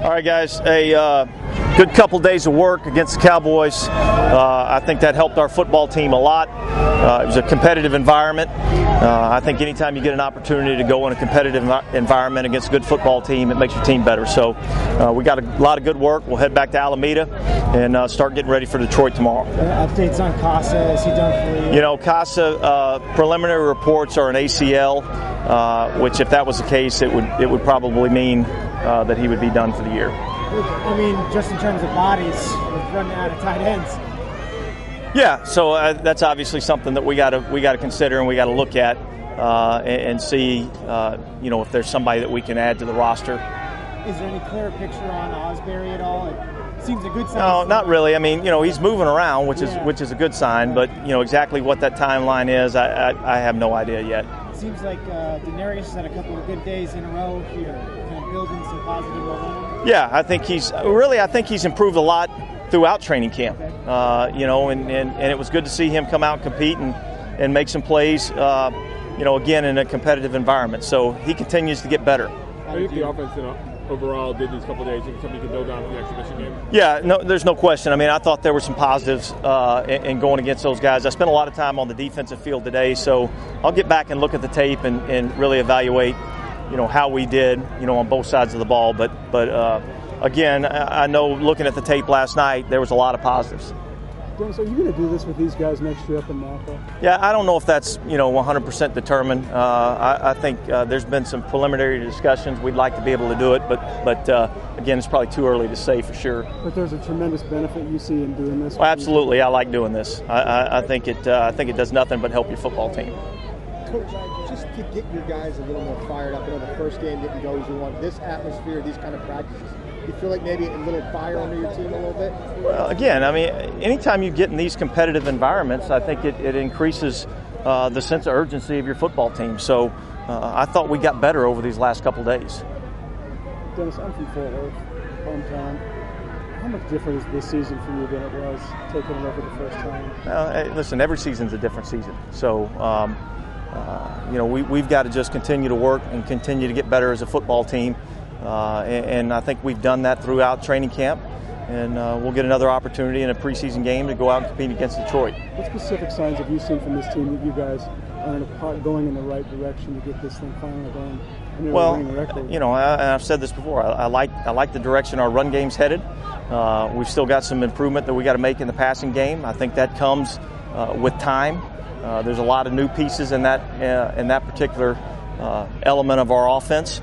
All right, guys. A good couple days of work against the Cowboys. I think that helped our football team a lot. It was a competitive environment. I think anytime you get an opportunity to go in a competitive environment against a good football team, it makes your team better. So we got a lot of good work. We'll head back to Alameda and start getting ready for Detroit tomorrow. Updates on Casa? Is he done for you? You know, Casa, preliminary reports are an ACL, which if that was the case, it would probably mean that he would be done for the year. I mean, just in terms of bodies, we're running out of tight ends. Yeah, so that's obviously something that we got to consider and we got to look at and see, you know, if there's somebody that we can add to the roster. Is there any clearer picture on Osbury at all? It seems a good sign. No, not really. I mean, you know, he's moving around, which is a good sign. But you know exactly what that timeline is, I have no idea yet. It seems like Denarius has had a couple of good days in a row here, kind of building some positive momentum. Yeah, I think he's improved a lot throughout training camp. You know, and it was good to see him come out and compete and make some plays. You know, again in a competitive environment. So he continues to get better. How do you think the offense overall did these couple of days? Something you can build on for the exhibition game? Yeah, no, there's no question. I mean, I thought there were some positives in going against those guys. I spent a lot of time on the defensive field today, so I'll get back and look at the tape and really evaluate, you know, how we did, you know, on both sides of the ball. But again, I know looking at the tape last night, there was a lot of positives. Dennis, are you going to do this with these guys next year up in Napa? Yeah, I don't know if that's, you know, 100% determined. I think there's been some preliminary discussions. We'd like to be able to do it, but again, it's probably too early to say for sure. But there's a tremendous benefit you see in doing this. Well, absolutely, I like doing this. I think it does nothing but help your football team. Coach, just to get your guys a little more fired up. I know the first game didn't go as you want. This atmosphere, these kind of practices, you feel like maybe a little fire under your team a little bit? Well, again, I mean, anytime you get in these competitive environments, I think it increases the sense of urgency of your football team. So I thought we got better over these last couple days. Dennis, I'm from Fort Worth, hometown. How much different is this season for you than it was taking it over the first time? Hey, listen, every season's a different season. So, you know, we've got to just continue to work and continue to get better as a football team. And I think we've done that throughout training camp, and we'll get another opportunity in a preseason game to go out and compete against Detroit. What specific signs have you seen from this team that you guys are going in the right direction to get this thing finally going? Well, you know, I've said this before. I like the direction our run game's headed. We've still got some improvement that we got to make in the passing game. I think that comes with time. There's a lot of new pieces in that particular element of our offense.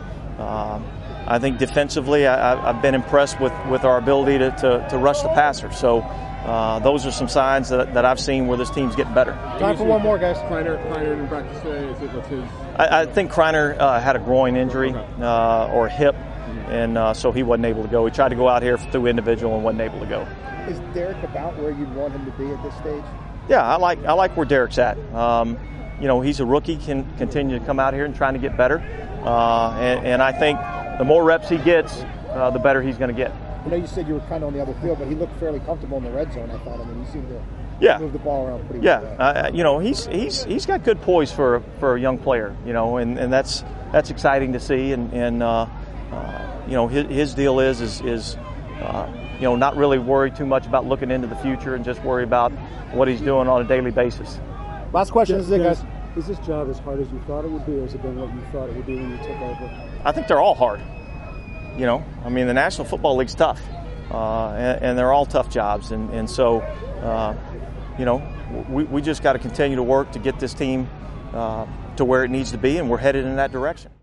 I think defensively, I've been impressed with our ability to rush the passer. So those are some signs that I've seen where this team's getting better. Time for one more, guys. Kreiner didn't practice today. What's his? I think Kreiner had a groin injury or a hip, and so he wasn't able to go. He tried to go out here through individual and wasn't able to go. Is Derek about where you'd want him to be at this stage? Yeah, I like where Derek's at. You know, he's a rookie, can continue to come out here and trying to get better, and I think the more reps he gets, the better he's going to get. I know you said you were kind of on the other field, but he looked fairly comfortable in the red zone, I thought. I mean, he seemed to move the ball around pretty well. Yeah, you know, he's got good poise for a young player, you know, and that's exciting to see. And you know, his deal is you know, not really worry too much about looking into the future and just worry about what he's doing on a daily basis. Last question. This is it, guys. Is this job as hard as you thought it would be, or has it been what you thought it would be when you took over? I think they're all hard. You know, I mean, the National Football League's tough, and they're all tough jobs. And so, you know, we just got to continue to work to get this team to where it needs to be, and we're headed in that direction.